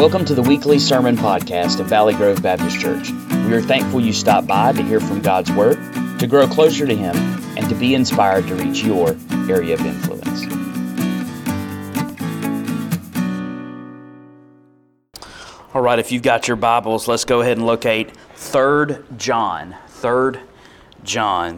Welcome to the weekly sermon podcast of Valley Grove Baptist Church. We are thankful you stopped by to hear from God's Word, to grow closer to Him, and to be inspired to reach your area of influence. All right, if you've got your Bibles, let's go ahead and locate 3 John. 3 John.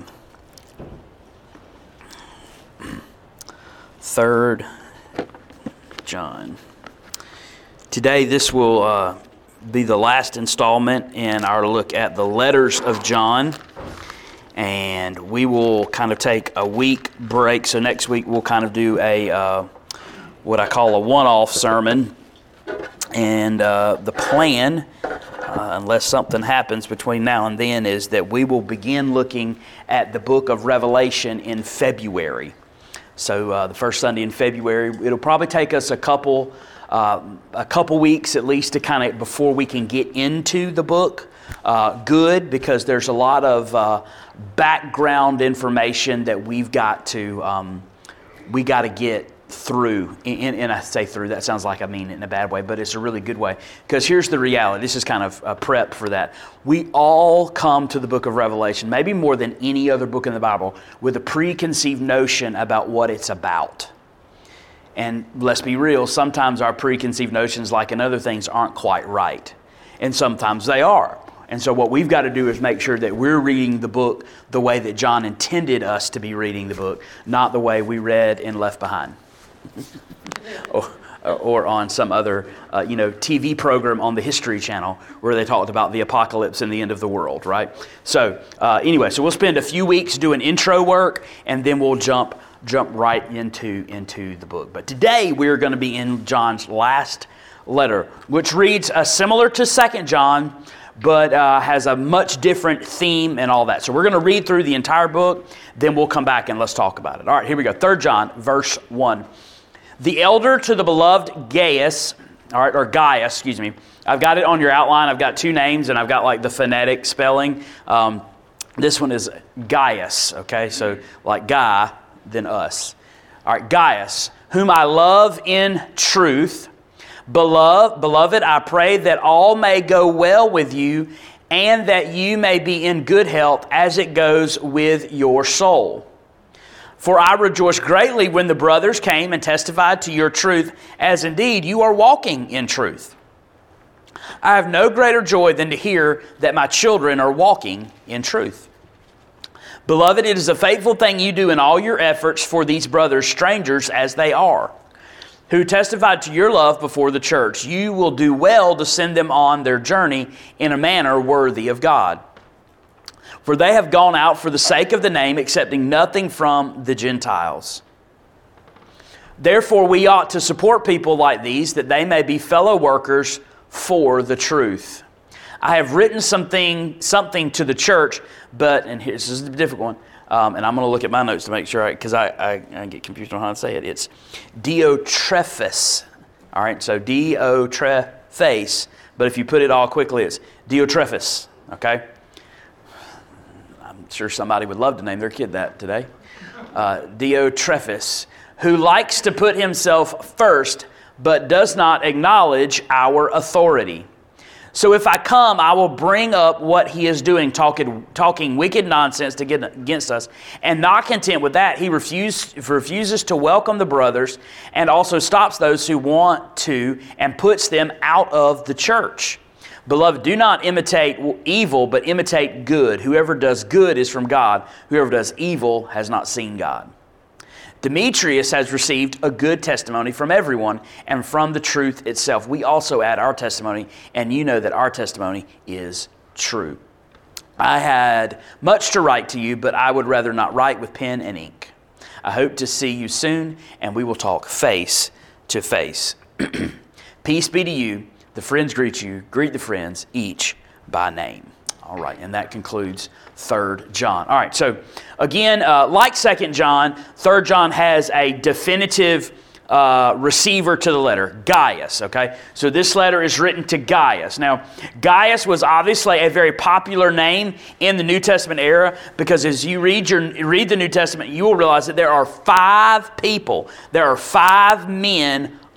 3 John. Today, this will be the last installment in our look at the letters of John. And we will kind of take a week break. So next week, we'll kind of do a what I call a one-off sermon. And the plan, unless something happens between now and then, is that we will begin looking at the book of Revelation in February. So the first Sunday in February, it'll probably take us a couple weeks at least to kind of before we can get into the book. Good, because there's a lot of background information that we got to get through. And I say through, that sounds like I mean it in a bad way, but it's a really good way. Because here's the reality. This is kind of a prep for that. We all come to the book of Revelation, maybe more than any other book in the Bible, with a preconceived notion about what it's about. And let's be real, sometimes our preconceived notions, like in other things, aren't quite right. And sometimes they are. And so what we've got to do is make sure that we're reading the book the way that John intended us to be reading the book, not the way we read in Left Behind. or on some other TV program on the History Channel where they talked about the apocalypse and the end of the world, right? So anyway, so we'll spend a few weeks doing intro work, and then we'll jump right into the book. But today we're going to be in John's last letter, which reads similar to 2 John, but has a much different theme and all that. So we're going to read through the entire book, then we'll come back and let's talk about it. All right, here we go. 3 John, verse 1. The elder to the beloved Gaius, or Gaius, excuse me. I've got it on your outline. I've got two names, and I've got like the phonetic spelling. This one is Gaius, okay? So like Guy, then us. All right, Gaius, whom I love in truth. Beloved, I pray that all may go well with you, and that you may be in good health as it goes with your soul. For I rejoiced greatly when the brothers came and testified to your truth, as indeed you are walking in truth. I have no greater joy than to hear that my children are walking in truth. Beloved, it is a faithful thing you do in all your efforts for these brothers, strangers as they are, who testified to your love before the church. You will do well to send them on their journey in a manner worthy of God. For they have gone out for the sake of the name, accepting nothing from the Gentiles. Therefore, we ought to support people like these, that they may be fellow workers for the truth. I have written something to the church, but, and this is the difficult one, and I'm going to look at my notes to make sure, because I get confused on how to say it. It's Diotrephes. All right, so Diotrephes, but if you put it all quickly, it's Diotrephes, okay? I'm sure somebody would love to name their kid that today. Diotrephes, who likes to put himself first, but does not acknowledge our authority. So if I come, I will bring up what he is doing, talking wicked nonsense to get against us. And not content with that, he refuses to welcome the brothers, and also stops those who want to, and puts them out of the church. Beloved, do not imitate evil, but imitate good. Whoever does good is from God. Whoever does evil has not seen God. Demetrius has received a good testimony from everyone and from the truth itself. We also add our testimony, and you know that our testimony is true. I had much to write to you, but I would rather not write with pen and ink. I hope to see you soon, and we will talk face to face. Peace be to you. The friends greet you. Greet the friends, each by name. All right, and that concludes 3 John. All right, so again, like 2 John, 3 John has a definitive receiver to the letter, Gaius, okay? So this letter is written to Gaius. Now, Gaius was obviously a very popular name in the New Testament era, because as you read the New Testament, you will realize that there are 5 people, there are 5 men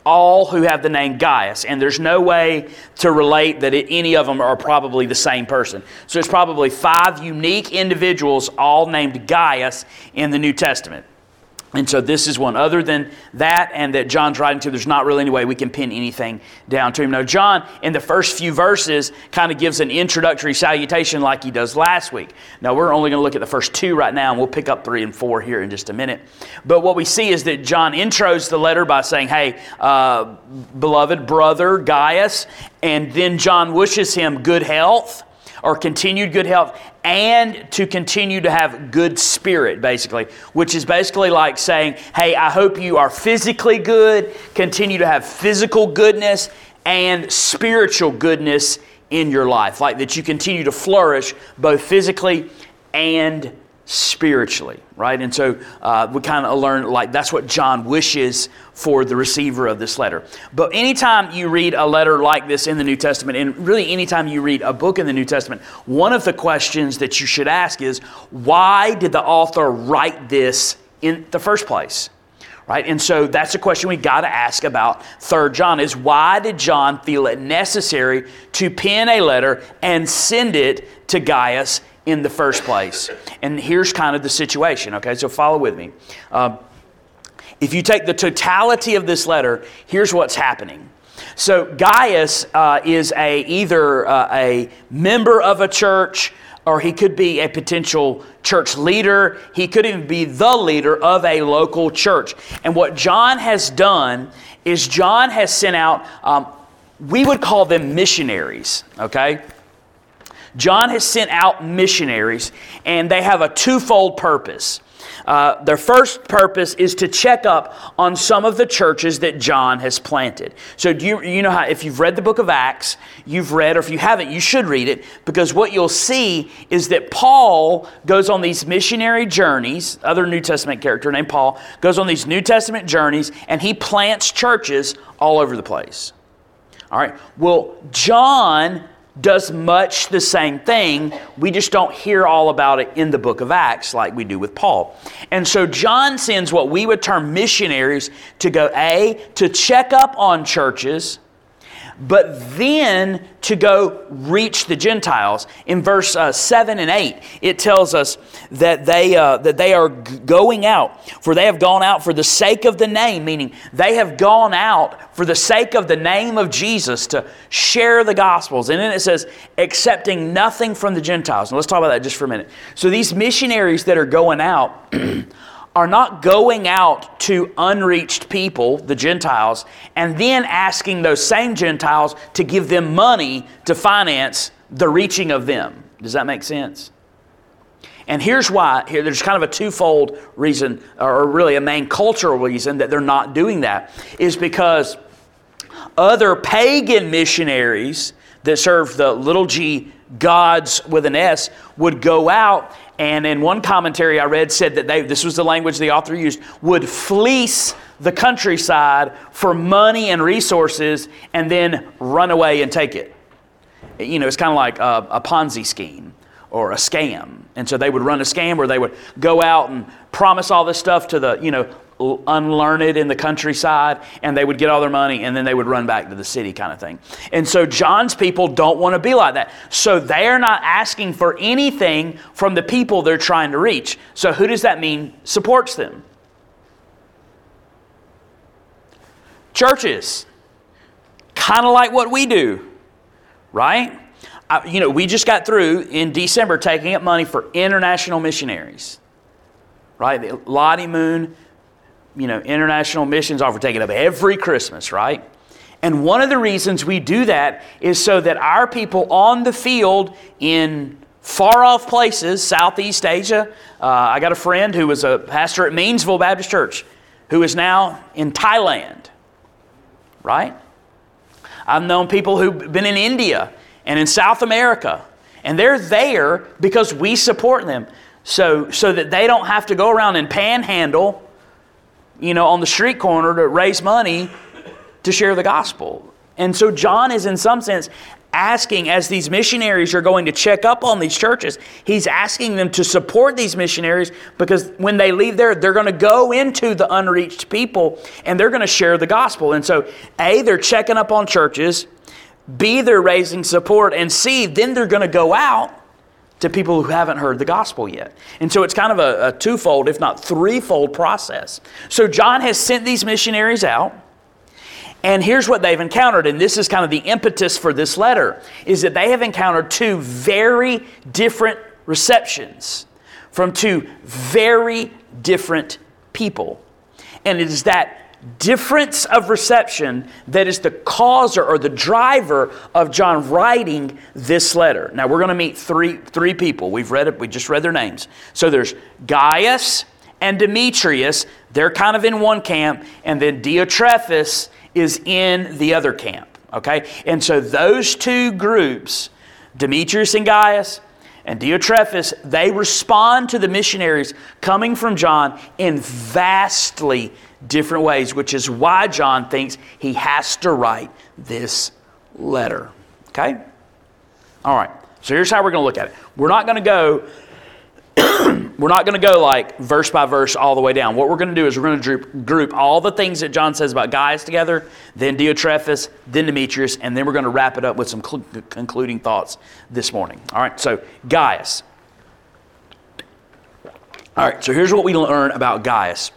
all who have the name Gaius. And there's no way to relate that any of them are probably the same person. So it's probably 5 unique individuals all named Gaius in the New Testament. And so this is one. Other than that and that John's writing to, there's not really any way we can pin anything down to him. Now, John, in the first few verses, kind of gives an introductory salutation like he does last week. Now, we're only going to look at the first 2 right now, and we'll pick up 3 and 4 here in just a minute. But what we see is that John intros the letter by saying, hey, beloved brother Gaius, and then John wishes him good health, or continued good health, and to continue to have good spirit, basically, which is basically like saying, hey, I hope you are physically good, continue to have physical goodness and spiritual goodness in your life, like that you continue to flourish both physically and spiritually, right? And so we kind of learn, like, that's what John wishes for the receiver of this letter. But anytime you read a letter like this in the New Testament, and really anytime you read a book in the New Testament, one of the questions that you should ask is, why did the author write this in the first place? Right? And so that's a question we got to ask about 3 John is, why did John feel it necessary to pen a letter and send it to Gaius in the first place? And here's kind of the situation, okay? So follow with me. If you take the totality of this letter, here's what's happening. So Gaius is either a member of a church, or he could be a potential church leader. He could even be the leader of a local church. And what John has done is John has sent out, we would call them missionaries, okay? John has sent out missionaries, and they have a twofold purpose. Their first purpose is to check up on some of the churches that John has planted. So do you know how, if you've read the book of Acts, you've read, or if you haven't, you should read it, because what you'll see is that Paul goes on these missionary journeys, other New Testament character named Paul, goes on these New Testament journeys, and he plants churches all over the place. All right, well, John does much the same thing. We just don't hear all about it in the book of Acts like we do with Paul. And so John sends what we would term missionaries to go, to check up on churches, but then to go reach the Gentiles. In verse 7 and 8, it tells us that they are going out, for they have gone out for the sake of the name, meaning they have gone out for the sake of the name of Jesus to share the Gospels. And then it says, accepting nothing from the Gentiles. Now let's talk about that just for a minute. So these missionaries that are going out are not going out to unreached people, the Gentiles, and then asking those same Gentiles to give them money to finance the reaching of them. Does that make sense? And here's why. Here, there's kind of a twofold reason, or really a main cultural reason that they're not doing that, is because other pagan missionaries that serve the little g gods with an S would go out, and in one commentary I read said that this was the language the author used, would fleece the countryside for money and resources and then run away and take it. You know, it's kind of like a Ponzi scheme or a scam. And so they would run a scam where they would go out and promise all this stuff to the, unlearned in the countryside, and they would get all their money, and then they would run back to the city kind of thing. And so John's people don't want to be like that. So they're not asking for anything from the people they're trying to reach. So who does that mean supports them? Churches. Kind of like what we do, right? We just got through in December taking up money for international missionaries, right? The Lottie Moon, international missions offer taken up every Christmas, right? And one of the reasons we do that is so that our people on the field in far off places, Southeast Asia, I got a friend who was a pastor at Meansville Baptist Church who is now in Thailand, right? I've known people who've been in India and in South America, and they're there because we support them so that they don't have to go around and panhandle on the street corner to raise money to share the gospel. And so John is in some sense asking, as these missionaries are going to check up on these churches, he's asking them to support these missionaries, because when they leave there, they're going to go into the unreached people and they're going to share the gospel. And so A, they're checking up on churches, B, they're raising support, and C, then they're going to go out to people who haven't heard the gospel yet. And so it's kind of a twofold, if not threefold process. So John has sent these missionaries out, and here's what they've encountered, and this is kind of the impetus for this letter, is that they have encountered two very different receptions from two very different people. And it is that difference of reception that is the causer or the driver of John writing this letter. Now we're going to meet three people. We just read their names. So there's Gaius and Demetrius. They're kind of in one camp, and then Diotrephes is in the other camp. Okay? And so those two groups, Demetrius and Gaius and Diotrephes, they respond to the missionaries coming from John in vastly different ways, which is why John thinks he has to write this letter. Okay? All right. So here's how we're going to look at it. We're not going to go like verse by verse all the way down. What we're going to do is we're going to group all the things that John says about Gaius together, then Diotrephes, then Demetrius, and then we're going to wrap it up with some concluding thoughts this morning. All right. So Gaius. All right. So here's what we learn about Gaius.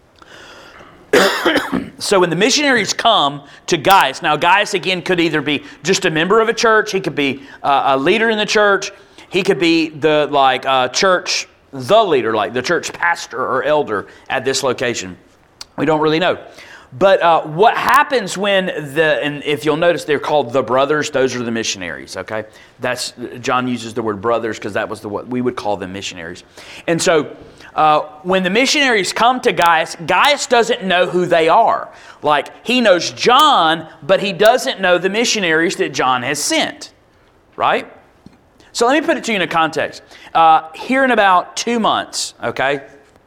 So when the missionaries come to Gaius, now Gaius again could either be just a member of a church, he could be a leader in the church, he could be the leader, like the church pastor or elder at this location. We don't really know. But what happens and if you'll notice, they're called the brothers. Those are the missionaries. Okay, John uses the word brothers because that was what we would call them, missionaries. And so when the missionaries come to Gaius, Gaius doesn't know who they are. Like, he knows John, but he doesn't know the missionaries that John has sent. Right? So let me put it to you in a context. Here in about 2 months, okay,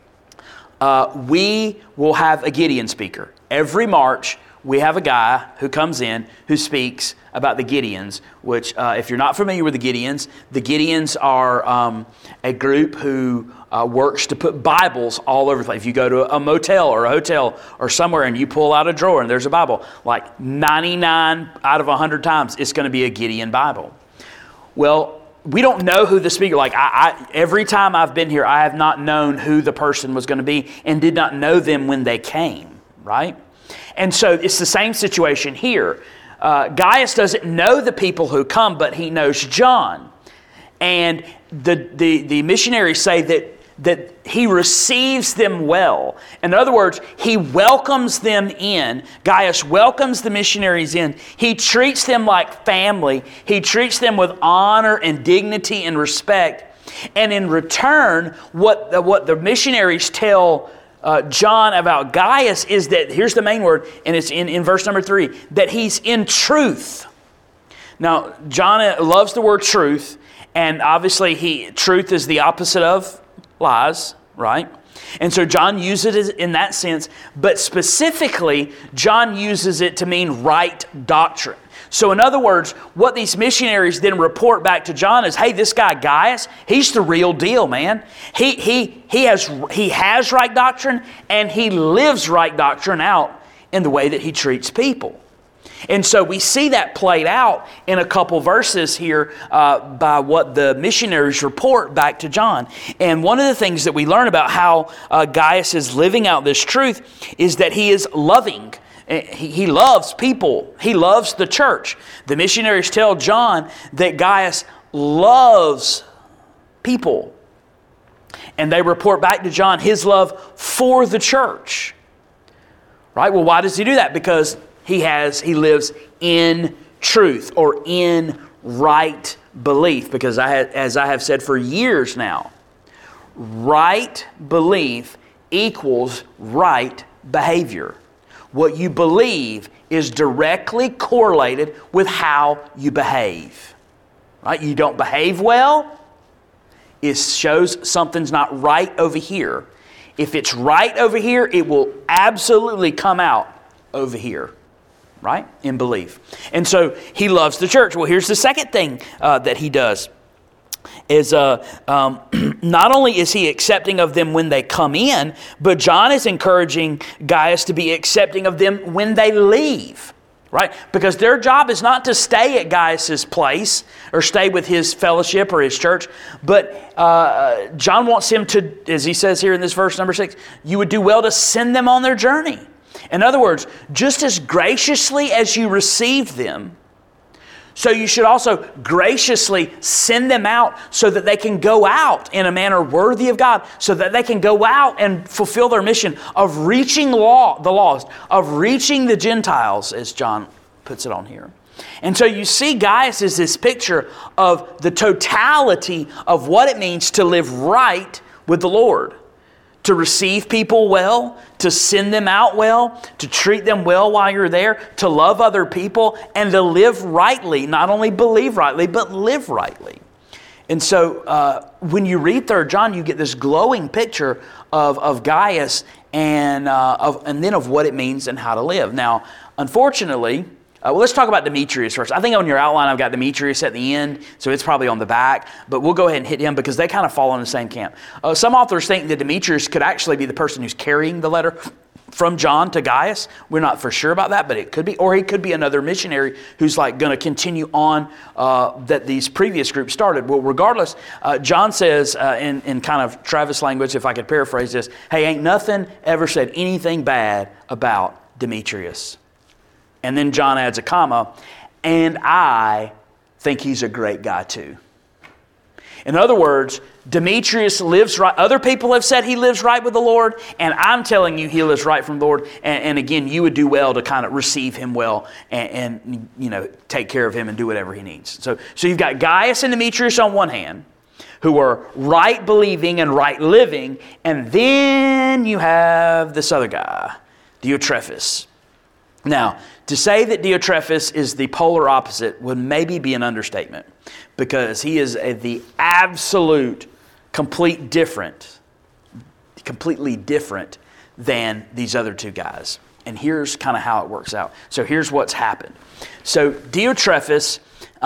we will have a Gideon speaker. Every March, we have a guy who comes in who speaks about the Gideons, which, if you're not familiar with the Gideons are a group who works to put Bibles all over the place. If you go to a motel or a hotel or somewhere and you pull out a drawer and there's a Bible, like 99 out of 100 times, it's going to be a Gideon Bible. Well, we don't know who the speaker, every time I've been here, I have not known who the person was going to be and did not know them when they came, right? And so it's the same situation here. Gaius doesn't know the people who come, but he knows John. And the missionaries say that he receives them well. In other words, he welcomes them in. Gaius welcomes the missionaries in. He treats them like family. He treats them with honor and dignity and respect. And in return, what the missionaries tell John about Gaius is that, here's the main word, and it's in verse number 3, that he's in truth. Now, John loves the word truth, and obviously truth is the opposite of lies, right? And so John uses it in that sense, but specifically, John uses it to mean right doctrine. So in other words, what these missionaries then report back to John is, hey, this guy Gaius, he's the real deal, man. He has right doctrine, and he lives right doctrine out in the way that he treats people. And so we see that played out in a couple verses here by what the missionaries report back to John. And one of the things that we learn about how Gaius is living out this truth is that he is loving. He loves people. He loves the church. The missionaries tell John that Gaius loves people. And they report back to John his love for the church. Right? Well, why does he do that? Because he lives in truth or in right belief. Because as I have said for years now, right belief equals right behavior. What you believe is directly correlated with how you behave. Right? You don't behave well, it shows something's not right over here. If it's right over here, it will absolutely come out over here. right? In belief. And so he loves the church. Well, here's the second thing that he does. Is not only is he accepting of them when they come in, but John is encouraging Gaius to be accepting of them when they leave, right? Because their job is not to stay at Gaius's place or stay with his fellowship or his church, but John wants him to, as he says here in this verse number 6, you would do well to send them on their journey. In other words, just as graciously as you received them, so you should also graciously send them out so that they can go out in a manner worthy of God, so that they can go out and fulfill their mission of reaching the lost, of reaching the Gentiles, as John puts it on here. And so you see Gaius is this picture of the totality of what it means to live right with the Lord. To receive people well, to send them out well, to treat them well while you're there, to love other people, and to live rightly. Not only believe rightly, but live rightly. And so when you read 3 John, you get this glowing picture of Gaius and then of what it means and how to live. Now, unfortunately, let's talk about Demetrius first. I think on your outline I've got Demetrius at the end, so it's probably on the back. But we'll go ahead and hit him because they kind of fall in the same camp. Some authors think that Demetrius could actually be the person who's carrying the letter from John to Gaius. We're not for sure about that, but it could be. Or he could be another missionary who's like going to continue on that these previous groups started. Well, regardless, John says in kind of Travis language, if I could paraphrase this, hey, ain't nothing ever said anything bad about Demetrius. And then John adds a comma, and I think he's a great guy too. In other words, Demetrius lives right. Other people have said he lives right with the Lord, and I'm telling you he lives right from the Lord. And again, you would do well to kind of receive him well and you know, take care of him and do whatever he needs. So you've got Gaius and Demetrius on one hand, who are right believing and right living, and then you have this other guy, Diotrephes. Now, to say that Diotrephes is the polar opposite would maybe be an understatement, because he is the absolute, completely different than these other two guys. And here's kind of how it works out. So here's what's happened. So Diotrephes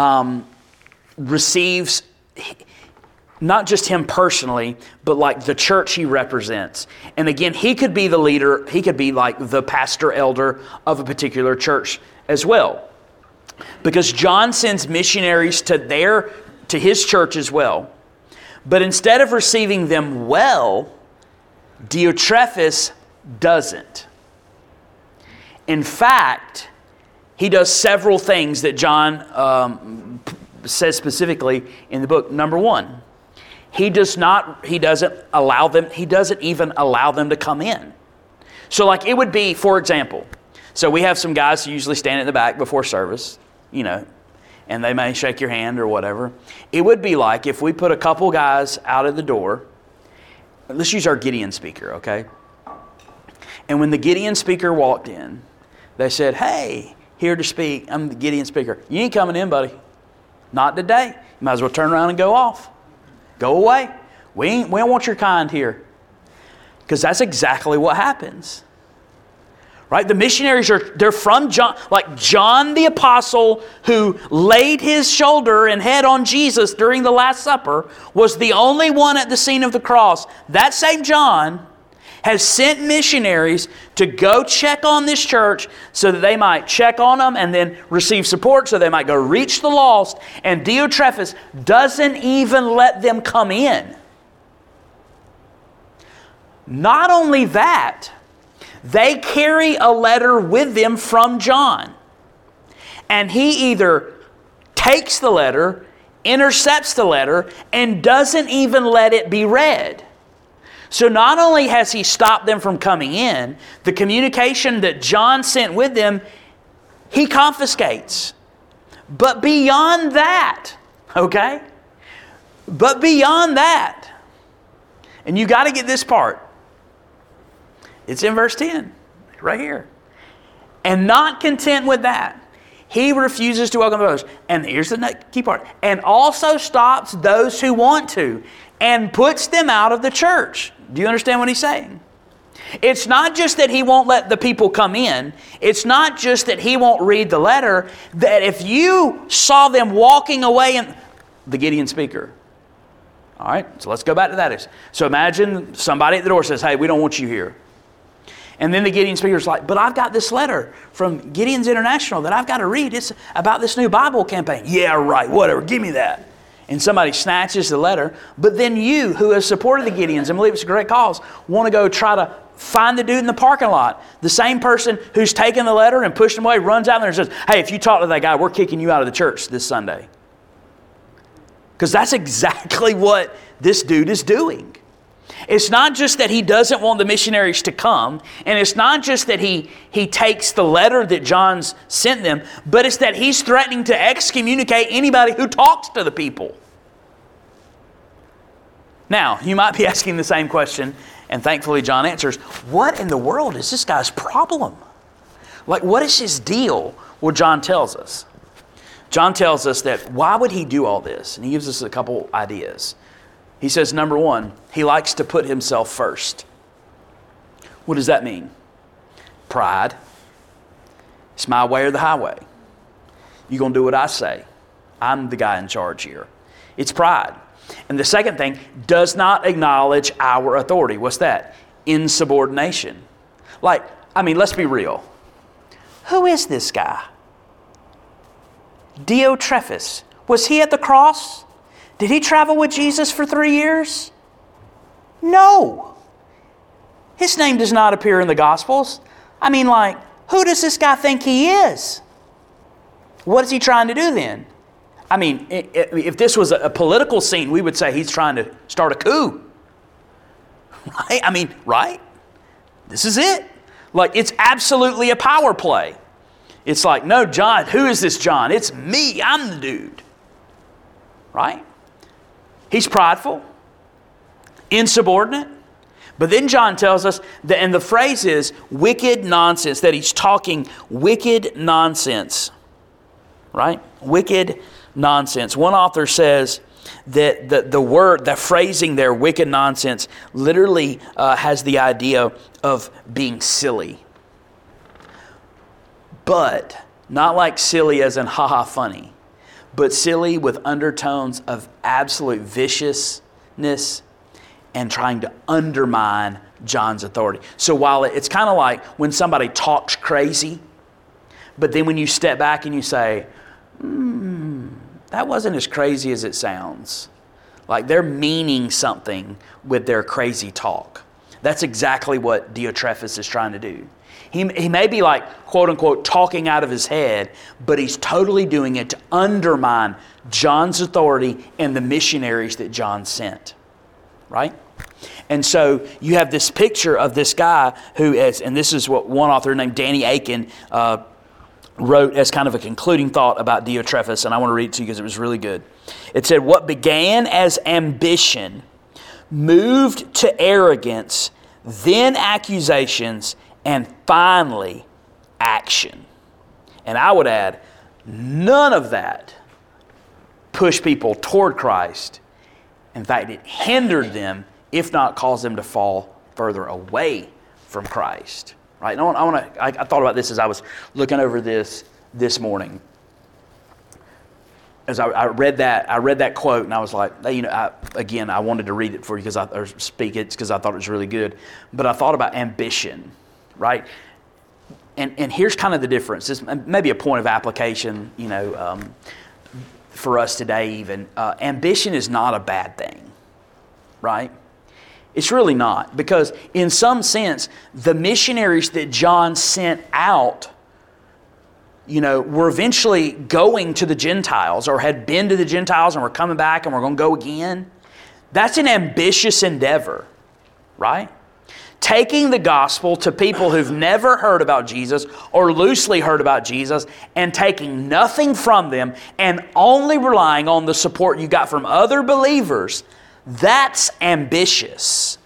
receives not just him personally, but like the church he represents. And again, he could be the leader, he could be like the pastor elder of a particular church as well. Because John sends missionaries to his church as well. But instead of receiving them well, Diotrephes doesn't. In fact, he does several things that John says specifically in the book. Number one, he doesn't even allow them to come in. So like it would be, for example, so we have some guys who usually stand in the back before service, you know, and they may shake your hand or whatever. It would be like if we put a couple guys out of the door. Let's use our Gideon speaker, okay? And when the Gideon speaker walked in, they said, hey, here to speak. I'm the Gideon speaker. You ain't coming in, buddy. Not today. You might as well turn around and go off. Go away. We don't want your kind here. Because that's exactly what happens. Right? The missionaries they're from John, like John the Apostle, who laid his shoulder and head on Jesus during the Last Supper, was the only one at the scene of the cross. That same John has sent missionaries to go check on this church so that they might check on them and then receive support so they might go reach the lost. And Diotrephes doesn't even let them come in. Not only that, they carry a letter with them from John. And he either takes the letter, intercepts the letter, and doesn't even let it be read. So not only has he stopped them from coming in, the communication that John sent with them, he confiscates. But beyond that, okay? But beyond that, and you got to get this part. It's in verse 10, right here. And not content with that, he refuses to welcome those. And here's the key part. And also stops those who want to and puts them out of the church. Do you understand what he's saying? It's not just that he won't let the people come in. It's not just that he won't read the letter. That if you saw them walking away, and the Gideon speaker. All right, so let's go back to that. So imagine somebody at the door says, hey, we don't want you here. And then the Gideon speaker's like, but I've got this letter from Gideon's International that I've got to read. It's about this new Bible campaign. Yeah, right, whatever, give me that. And somebody snatches the letter. But then you, who have supported the Gideons and believe it's a great cause, want to go try to find the dude in the parking lot. The same person who's taken the letter and pushed him away runs out there and says, hey, if you talk to that guy, we're kicking you out of the church this Sunday. Because that's exactly what this dude is doing. It's not just that he doesn't want the missionaries to come, and it's not just that he takes the letter that John's sent them, but it's that he's threatening to excommunicate anybody who talks to the people. Now, you might be asking the same question, and thankfully John answers, what in the world is this guy's problem? Like, what is his deal? Well, John tells us. John tells us that why would he do all this? And he gives us a couple ideas. He says, number one, he likes to put himself first. What does that mean? Pride. It's my way or the highway. You're going to do what I say. I'm the guy in charge here. It's pride. And the second thing, does not acknowledge our authority. What's that? Insubordination. Let's be real. Who is this guy? Diotrephes. Was he at the cross? Did he travel with Jesus for 3 years? No. His name does not appear in the Gospels. Who does this guy think he is? What is he trying to do then? If this was a political scene, we would say he's trying to start a coup. Right? Right? This is it. It's absolutely a power play. It's like, no, John, who is this John? It's me. I'm the dude. Right? He's prideful, insubordinate. But then John tells us, that, and the phrase is wicked nonsense, that he's talking wicked nonsense. Right? Wicked nonsense. One author says that the phrasing there, wicked nonsense, literally has the idea of being silly. But not like silly as in haha funny, but silly with undertones of absolute viciousness and trying to undermine John's authority. So while it's kind of like when somebody talks crazy, but then when you step back and you say, that wasn't as crazy as it sounds. Like they're meaning something with their crazy talk. That's exactly what Diotrephes is trying to do. He may be quote unquote, talking out of his head, but he's totally doing it to undermine John's authority and the missionaries that John sent. Right? And so you have this picture of this guy who is, and this is what one author named Danny Akin wrote as kind of a concluding thought about Diotrephes, and I want to read it to you because it was really good. It said, what began as ambition moved to arrogance, then accusations, and finally, action. And I would add, none of that pushed people toward Christ. In fact, it hindered them, if not caused them to fall further away from Christ. Right? I thought about this as I was looking over this morning. As I read that quote, and I was like, I wanted to read it for you or speak it because I thought it was really good. But I thought about ambition. Right? And here's kind of the difference. This may be a point of application, for us today even. Ambition is not a bad thing. Right? It's really not. Because in some sense, the missionaries that John sent out, were eventually going to the Gentiles or had been to the Gentiles and were coming back and were going to go again. That's an ambitious endeavor. Right? Taking the gospel to people who've never heard about Jesus or loosely heard about Jesus and taking nothing from them and only relying on the support you got from other believers, that's ambitious.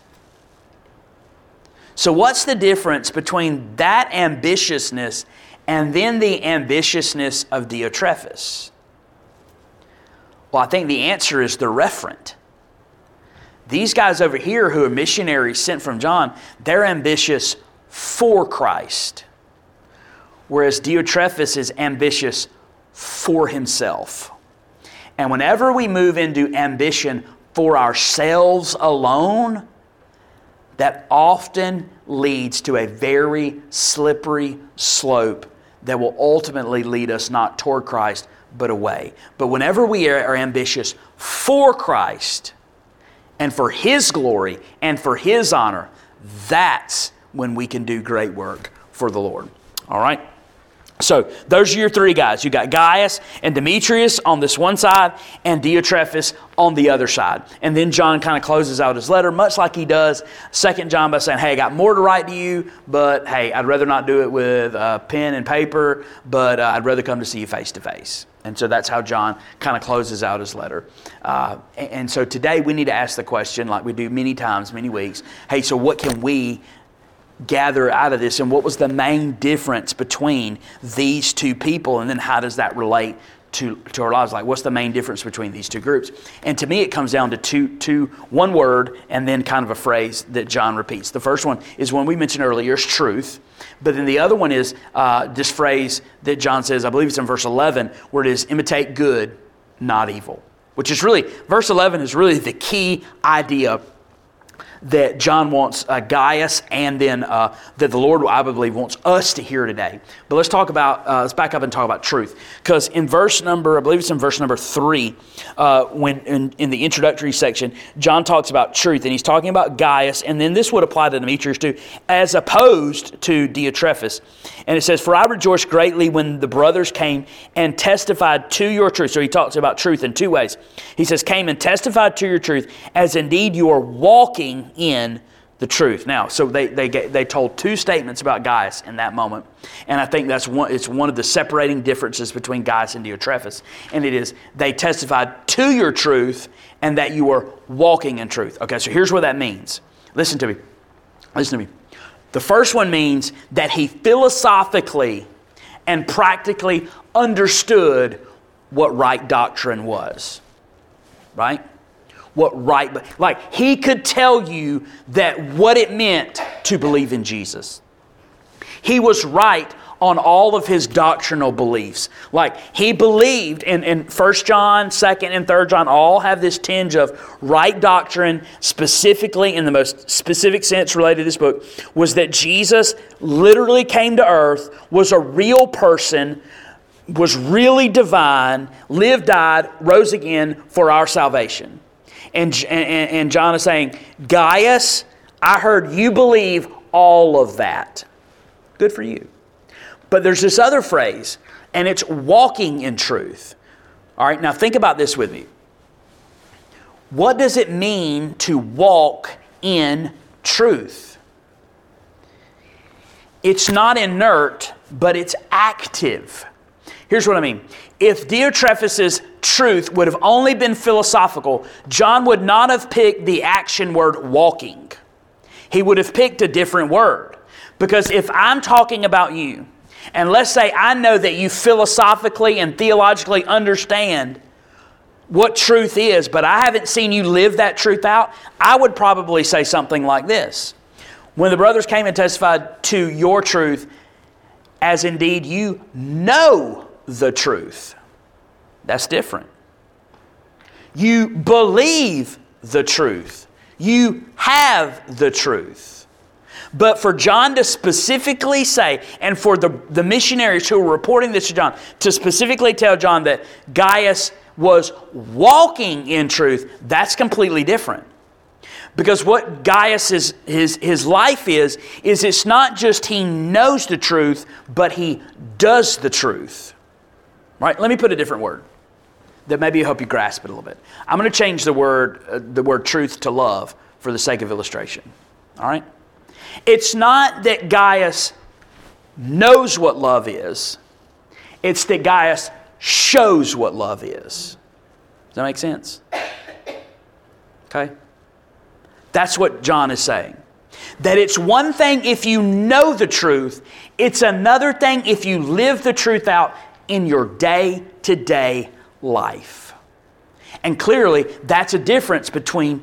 So what's the difference between that ambitiousness and then the ambitiousness of Diotrephes? Well, I think the answer is the referent. These guys over here who are missionaries sent from John, they're ambitious for Christ. Whereas Diotrephes is ambitious for himself. And whenever we move into ambition for ourselves alone, that often leads to a very slippery slope that will ultimately lead us not toward Christ, but away. But whenever we are ambitious for Christ and for His glory and for His honor, that's when we can do great work for the Lord. All right? So those are your three guys. You got Gaius and Demetrius on this one side and Diotrephes on the other side. And then John kind of closes out his letter, much like he does 2 John, by saying, hey, I got more to write to you, but hey, I'd rather not do it with pen and paper, but I'd rather come to see you face to face. And so that's how John kind of closes out his letter. And so today we need to ask the question, like we do many times, many weeks, hey, so what can we gather out of this, and what was the main difference between these two people, and then how does that relate to our lives? Like, what's the main difference between these two groups? And to me, it comes down to one word and then kind of a phrase that John repeats. The first one is one we mentioned earlier, is truth. But then the other one is this phrase that John says, I believe it's in verse 11, where it is imitate good, not evil. Which is really, verse 11 is really the key idea that John wants Gaius and then that the Lord, I believe, wants us to hear today. But let's back up and talk about truth. Because in verse number, I believe it's in verse number 3, when in the introductory section, John talks about truth, and he's talking about Gaius, and then this would apply to Demetrius too, as opposed to Diotrephes. And it says, for I rejoiced greatly when the brothers came and testified to your truth. So he talks about truth in two ways. He says, came and testified to your truth, as indeed you are walking in the truth. Now, so they told two statements about Gaius in that moment, and I think it's one of the separating differences between Gaius and Diotrephes, and it is they testified to your truth and that you are walking in truth. Okay, so here's what that means. Listen to me. The first one means that he philosophically and practically understood what right doctrine was. Right? Like he could tell you that what it meant to believe in Jesus. He was right on all of his doctrinal beliefs. Like he believed in 1 John, 2nd and 3rd John all have this tinge of right doctrine, specifically in the most specific sense related to this book, was that Jesus literally came to earth, was a real person, was really divine, lived, died, rose again for our salvation. And John is saying, Gaius, I heard you believe all of that. Good for you. But there's this other phrase, and it's walking in truth. All right, now think about this with me. What does it mean to walk in truth? It's not inert, but it's active. Here's what I mean. If Diotrephes' truth would have only been philosophical, John would not have picked the action word walking. He would have picked a different word. Because if I'm talking about you, and let's say I know that you philosophically and theologically understand what truth is, but I haven't seen you live that truth out, I would probably say something like this. When the brothers came and testified to your truth, as indeed you know the truth. That's different. You believe the truth. You have the truth. But for John to specifically say, and for the missionaries who were reporting this to John, to specifically tell John that Gaius was walking in truth, that's completely different. Because what Gaius' his life is it's not just he knows the truth, but he does the truth. Right? Let me put a different word that maybe will help you grasp it a little bit. I'm going to change the word truth to love for the sake of illustration. All right? It's not that Gaius knows what love is. It's that Gaius shows what love is. Does that make sense? Okay? That's what John is saying. That it's one thing if you know the truth, it's another thing if you live the truth out in your day-to-day life. And clearly, that's a difference between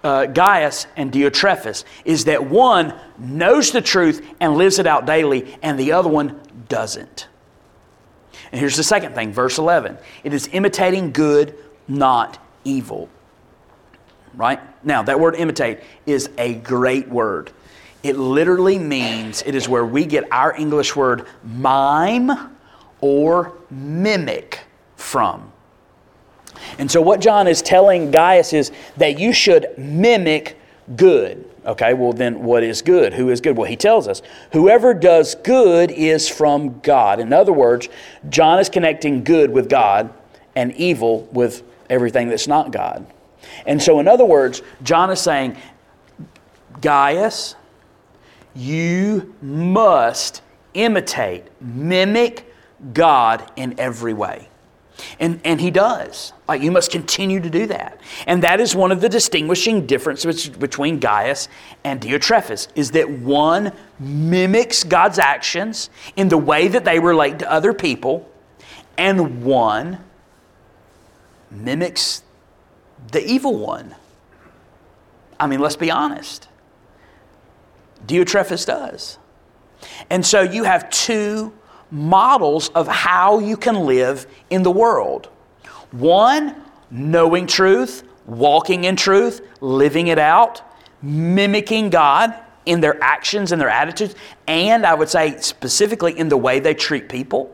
Gaius and Diotrephes is that one knows the truth and lives it out daily, and the other one doesn't. And here's the second thing, verse 11. It is imitating good, not evil. Right? Now, that word imitate is a great word. It literally means, it is where we get our English word mime or mimic from. And so what John is telling Gaius is that you should mimic good. Okay, well then what is good? Who is good? Well, he tells us, whoever does good is from God. In other words, John is connecting good with God and evil with everything that's not God. And so in other words, John is saying, Gaius, you must imitate, mimic God in every way. And he does. Like, you must continue to do that. And that is one of the distinguishing differences between Gaius and Diotrephes, is that one mimics God's actions in the way that they relate to other people, and one mimics the evil one. I mean, let's be honest. Diotrephes does. And so you have two models of how you can live in the world. One, knowing truth, walking in truth, living it out, mimicking God in their actions and their attitudes, and I would say specifically in the way they treat people.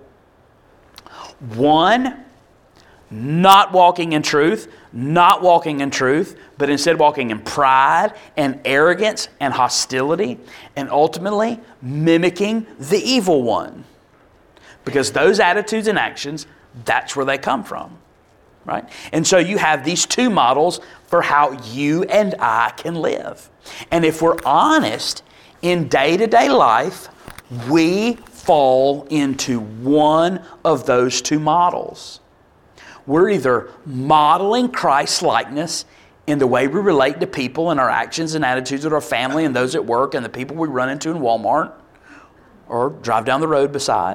One, not walking in truth, but instead walking in pride and arrogance and hostility, and ultimately mimicking the evil one. Because those attitudes and actions, that's where they come from, right? And so you have these two models for how you and I can live. And if we're honest, in day-to-day life, we fall into one of those two models. We're either modeling Christ's likeness in the way we relate to people and our actions and attitudes with our family and those at work and the people we run into in Walmart or drive down the road beside.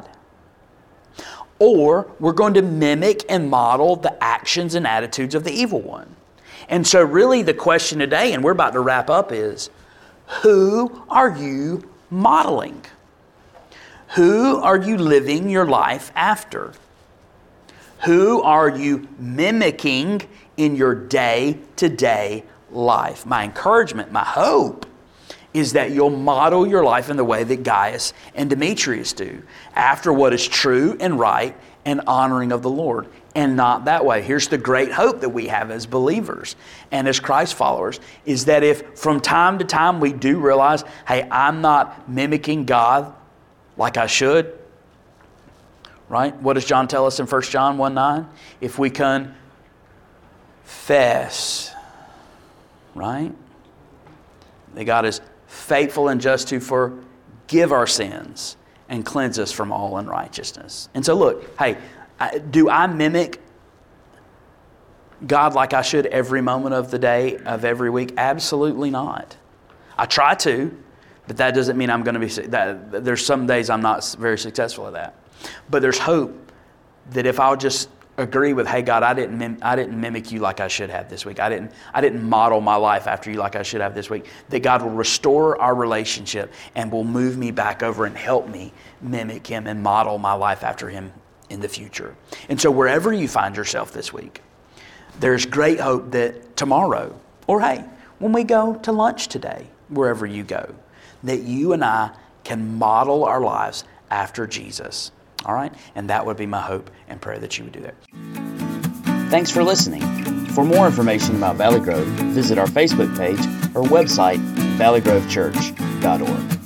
Or we're going to mimic and model the actions and attitudes of the evil one. And so really the question today, and we're about to wrap up, is who are you modeling? Who are you living your life after? Who are you mimicking in your day-to-day life? My encouragement, my hope, is that you'll model your life in the way that Gaius and Demetrius do, after what is true and right and honoring of the Lord, and not that way. Here's the great hope that we have as believers and as Christ followers, is that if from time to time we do realize, hey, I'm not mimicking God like I should, right? What does John tell us in 1 John 1:9? If we confess, right, that God is faithful and just to forgive our sins and cleanse us from all unrighteousness. And so look, hey, do I mimic God like I should every moment of the day, of every week? Absolutely not. I try to, but that doesn't mean I'm going to be, there's some days I'm not very successful at that. But there's hope that if I'll just agree with, hey God, I didn't mimic you like I should have this week. I didn't model my life after you like I should have this week. That God will restore our relationship and will move me back over and help me mimic Him and model my life after Him in the future. And so wherever you find yourself this week, there's great hope that tomorrow, or hey, when we go to lunch today, wherever you go, that you and I can model our lives after Jesus. All right? And that would be my hope and prayer that you would do that. Thanks for listening. For more information about Valley Grove, visit our Facebook page or website, valleygrovechurch.org.